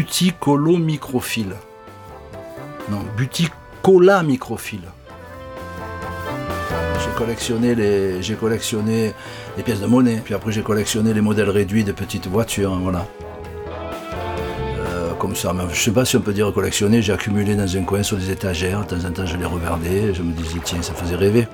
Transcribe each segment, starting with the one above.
buticolomicrophile. Non, buticolamicrophile. J'ai collectionné les pièces de monnaie, puis après j'ai collectionné les modèles réduits de petites voitures, voilà. Comme ça, je ne sais pas si on peut dire collectionner, j'ai accumulé dans un coin sur des étagères, de temps en temps je les regardais, je me disais tiens, ça faisait rêver.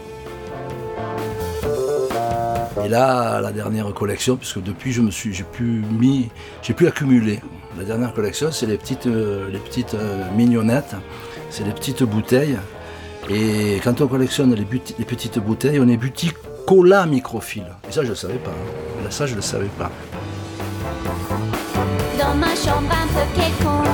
Et là, la dernière collection, puisque depuis j'ai pu accumuler. La dernière collection, c'est les petites mignonnettes, c'est les petites bouteilles. Et quand on collectionne les petites bouteilles, on est buticolamicrophile. Et ça, je ne le savais pas. Hein. Ça, je ne le savais pas. Dans ma chambre un peu quelconque,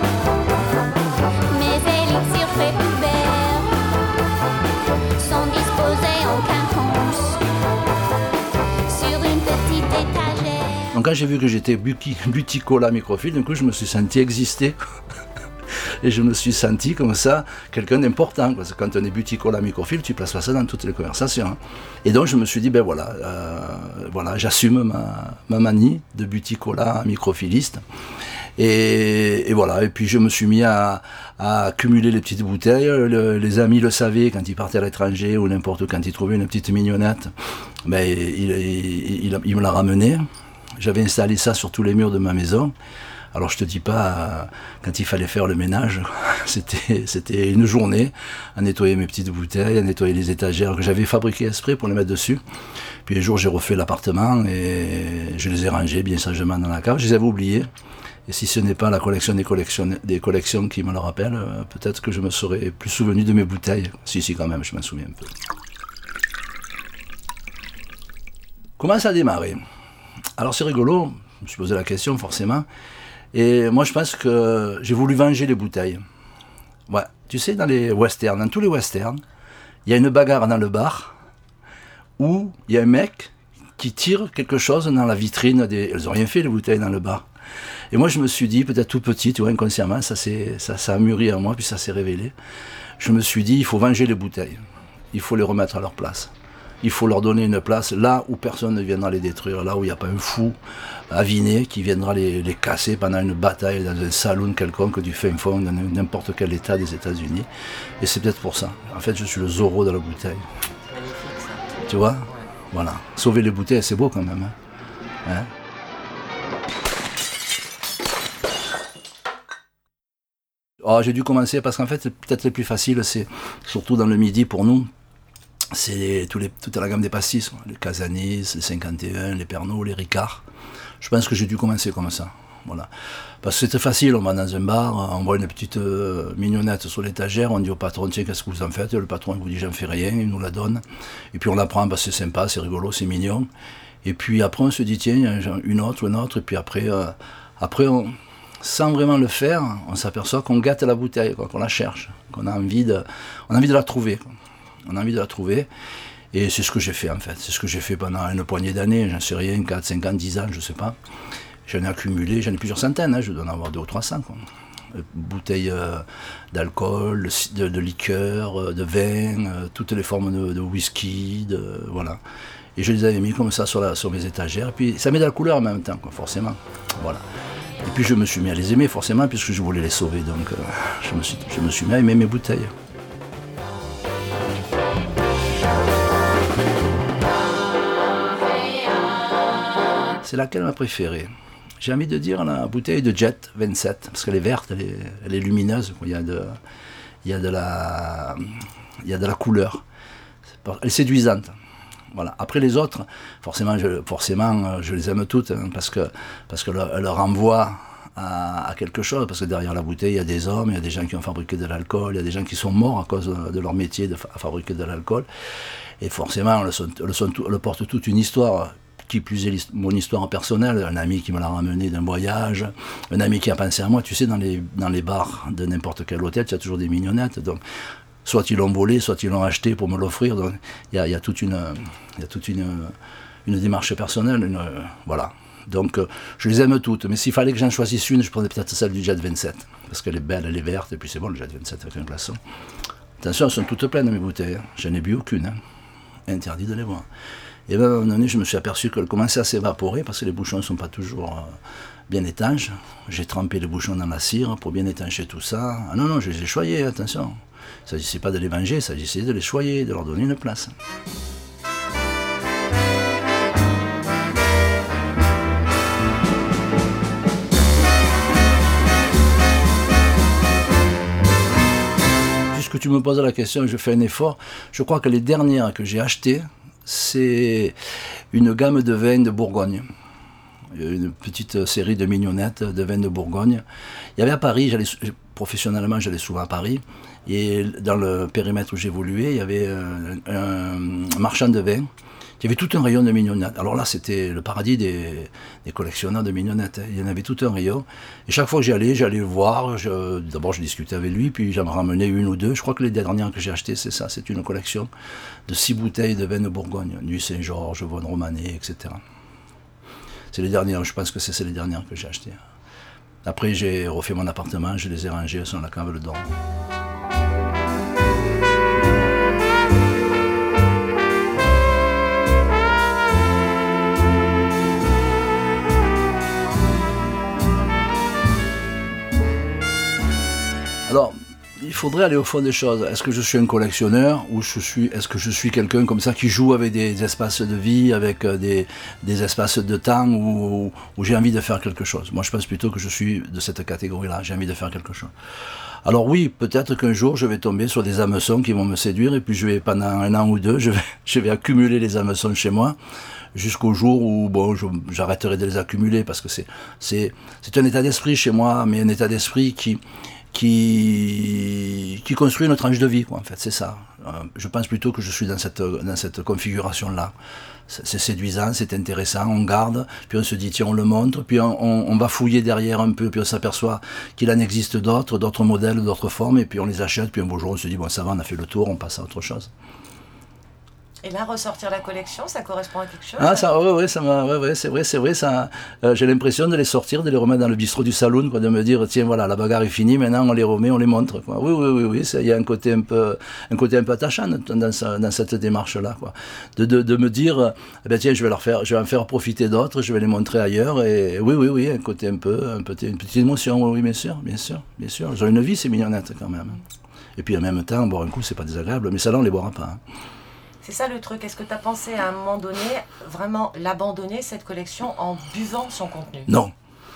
mes élixirs faits pubères sont disposés en quinconce sur une petite étagère. Donc quand j'ai vu que j'étais buticolamicrophile, d'un coup je me suis senti exister. Et je me suis senti comme ça, quelqu'un d'important. Parce que quand on est buticolamicrophile, tu places pas ça dans toutes les conversations. Hein. Et donc je me suis dit, ben voilà, j'assume ma manie de buticolamicrophiliste. Et voilà, et puis je me suis mis à accumuler les petites bouteilles. Les amis le savaient quand ils partaient à l'étranger ou n'importe où, quand ils trouvaient une petite mignonnette, ben, il me la ramenait. J'avais installé ça sur tous les murs de ma maison. Alors je te dis pas, quand il fallait faire le ménage, c'était une journée à nettoyer mes petites bouteilles, à nettoyer les étagères que j'avais fabriquées exprès pour les mettre dessus. Puis un jour j'ai refait l'appartement et je les ai rangées bien sagement dans la cave. Je les avais oubliées. Et si ce n'est pas la collection des collections qui me le rappelle, peut-être que je me serais plus souvenu de mes bouteilles. Si quand même, je m'en souviens un peu. Comment ça a démarré ? Alors c'est rigolo, je me suis posé la question forcément. Et moi, je pense que j'ai voulu venger les bouteilles. Ouais, tu sais, dans les westerns, dans tous les westerns, il y a une bagarre dans le bar où il y a un mec qui tire quelque chose dans la vitrine. Elles n'ont rien fait, les bouteilles, dans le bar. Et moi, je me suis dit, peut-être tout petit, tu vois, inconsciemment, ça a mûri en moi, puis ça s'est révélé. Je me suis dit, il faut venger les bouteilles. Il faut les remettre à leur place. Il faut leur donner une place là où personne ne viendra les détruire, là où il n'y a pas un fou aviné qui viendra les casser pendant une bataille dans un saloon quelconque du fin fond, dans n'importe quel état des États-Unis. Et c'est peut-être pour ça. En fait, je suis le Zorro de la bouteille. Tu vois ? Voilà. Sauver les bouteilles, c'est beau quand même. Hein ? Oh, j'ai dû commencer parce qu'en fait, peut-être le plus facile, c'est surtout dans le midi pour nous. C'est toute la gamme des pastis, les Casanis, les 51, les Pernod, les Ricard. Je pense que j'ai dû commencer comme ça. Voilà. Parce que c'est très facile, on va dans un bar, on voit une petite mignonnette sur l'étagère, on dit au patron, tiens, qu'est-ce que vous en faites ? Le patron vous dit, j'en fais rien, il nous la donne. Et puis on la prend, c'est sympa, c'est rigolo, c'est mignon. Et puis après on se dit, tiens, une autre, et puis après sans vraiment le faire, on s'aperçoit qu'on gâte la bouteille, qu'on la cherche, qu'on a envie de la trouver. On a envie de la trouver, et c'est ce que j'ai fait en fait. C'est ce que j'ai fait pendant une poignée d'années, j'en sais rien, 4, 5 ans, 10 ans, je sais pas. J'en ai accumulé, j'en ai plusieurs centaines, je dois en avoir 200 ou 300. Quoi. Bouteilles d'alcool, de liqueur, de vin, toutes les formes de whisky, voilà. Et je les avais mis comme ça sur mes étagères, et puis ça met de la couleur en même temps, quoi, forcément. Voilà. Et puis je me suis mis à les aimer forcément, puisque je voulais les sauver, donc je me suis mis à aimer mes bouteilles. C'est laquelle ma préférée ? J'ai envie de dire la bouteille de Jet 27, parce qu'elle est verte, elle est lumineuse, il y a de la couleur. Elle est séduisante. Voilà. Après les autres, forcément, je les aime toutes, hein, parce que elles renvoient à quelque chose, parce que derrière la bouteille, il y a des hommes, il y a des gens qui ont fabriqué de l'alcool, il y a des gens qui sont morts à cause de leur métier à fabriquer de l'alcool. Et forcément, elles portent toute une histoire. Qui plus est mon histoire personnelle, un ami qui me l'a ramené d'un voyage, un ami qui a pensé à moi. Tu sais, dans les bars de n'importe quel hôtel, il y a toujours des mignonnettes. Donc, soit ils l'ont volé, soit ils l'ont acheté pour me l'offrir. Donc, il y a toute une démarche personnelle. Voilà. Donc, je les aime toutes. Mais s'il fallait que j'en choisisse une, je prendrais peut-être celle du Jet 27. Parce qu'elle est belle, elle est verte, et puis c'est bon, le Jet 27 avec un glaçon. Attention, elles sont toutes pleines, mes bouteilles. J'en ai bu aucune. Interdit de les boire. Et bien, à un moment donné, je me suis aperçu qu'elle commençait à s'évaporer parce que les bouchons ne sont pas toujours bien étanches. J'ai trempé les bouchons dans la cire pour bien étancher tout ça. Ah non, je les ai choyés, attention. Il ne s'agissait pas de les manger, il s'agissait de les choyer, de leur donner une place. Puisque tu me poses la question, je fais un effort. Je crois que les dernières que j'ai achetées, c'est une gamme de vins de Bourgogne. Une petite série de mignonnettes de vins de Bourgogne. Il y avait à Paris, professionnellement j'allais souvent à Paris, et dans le périmètre où j'évoluais, il y avait un marchand de vins qui avait tout un rayon de mignonnettes. Alors là, c'était le paradis des collectionneurs de mignonnettes. Il y en avait tout un rayon. Et chaque fois que j'allais le voir. D'abord, je discutais avec lui, puis j'en ramenais une ou deux. Je crois que les dernières que j'ai achetées, c'est ça. C'est une collection de 6 bouteilles de vins de Bourgogne. Nuit Saint-Georges, Vosne Romanée, etc. C'est les dernières, je pense que c'est les dernières que j'ai achetées. Après, j'ai refait mon appartement, je les ai rangées sur la cave Le Don. Alors, il faudrait aller au fond des choses. Est-ce que je suis un collectionneur ou est-ce que je suis quelqu'un comme ça qui joue avec des espaces de vie, avec des espaces de temps où j'ai envie de faire quelque chose? Moi, je pense plutôt que je suis de cette catégorie-là. J'ai envie de faire quelque chose. Alors oui, peut-être qu'un jour, je vais tomber sur des hameçons qui vont me séduire et puis pendant un an ou deux, je vais accumuler les hameçons chez moi jusqu'au jour où j'arrêterai de les accumuler parce que c'est un état d'esprit chez moi, mais un état d'esprit qui construit une tranche de vie, quoi, en fait, c'est ça. Je pense plutôt que je suis dans cette configuration-là. C'est séduisant, c'est intéressant, on garde, puis on se dit, tiens, on le montre, puis on va fouiller derrière un peu, puis on s'aperçoit qu'il en existe d'autres modèles, d'autres formes, et puis on les achète, puis un beau jour on se dit, bon, ça va, on a fait le tour, on passe à autre chose. Et là, ressortir la collection, ça correspond à quelque chose? Ah, ça, ouais, c'est vrai, ça, j'ai l'impression de les sortir, de les remettre dans le bistrot du saloon, quoi, de me dire, tiens, voilà, la bagarre est finie, maintenant on les remet, on les montre, quoi. Oui, il y a un côté un peu attachant dans cette démarche-là, quoi. De me dire, eh ben, tiens, je vais en faire profiter d'autres, je vais les montrer ailleurs, et oui, un côté une petite émotion, oui, bien sûr. Elles ont une vie, ces mignonnettes, quand même. Et puis en même temps, boire un coup, c'est pas désagréable, mais ça là, on les boira pas, hein. C'est ça le truc. Est-ce que tu as pensé à un moment donné vraiment l'abandonner, cette collection, en buvant son contenu? Non,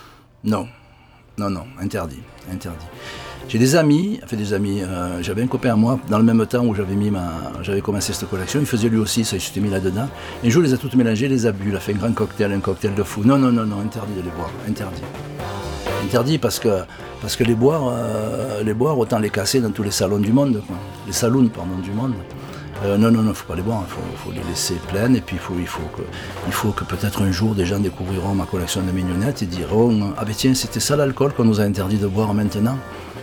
interdit. J'ai des amis, j'avais un copain à moi, dans le même temps où j'avais commencé cette collection, il faisait lui aussi, ça, il s'était mis là-dedans. Un jour, il les a toutes mélangées, il les a bu, il a fait un cocktail de fou. Non, interdit de les boire, interdit. Interdit parce que les boire, autant les casser dans tous les salons du monde, quoi. Les saloons, du monde. Non, faut pas les boire, faut les laisser pleines, et puis il faut que peut-être un jour des gens découvriront ma collection de mignonnettes et diront, ah ben tiens, c'était ça l'alcool qu'on nous a interdit de boire maintenant.